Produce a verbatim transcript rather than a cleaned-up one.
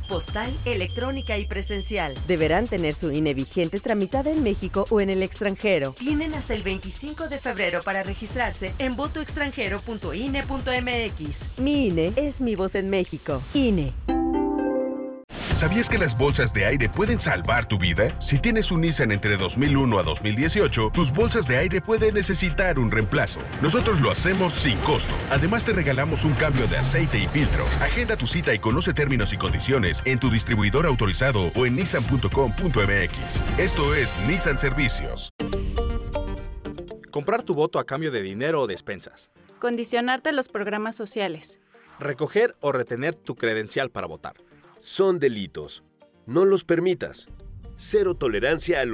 postal, electrónica y presencial. Deberán tener su I N E vigente tramitada en México o en el extranjero. Tienen hasta el veinticinco de febrero para registrarse en voto extranjero punto I N E punto M X. Mi I N E es mi voz en México. I N E. ¿Sabías que las bolsas de aire pueden salvar tu vida? Si tienes un Nissan entre dos mil uno a dos mil dieciocho, tus bolsas de aire pueden necesitar un reemplazo. Nosotros lo hacemos sin costo. Además, te regalamos un cambio de aceite y filtros. Agenda tu cita y conoce términos y condiciones en tu distribuidor autorizado o en nissan punto com punto m x. Esto es Nissan Servicios. Comprar tu voto a cambio de dinero o despensas. Condicionarte a los programas sociales. Recoger o retener tu credencial para votar. Son delitos. No los permitas. Cero tolerancia a los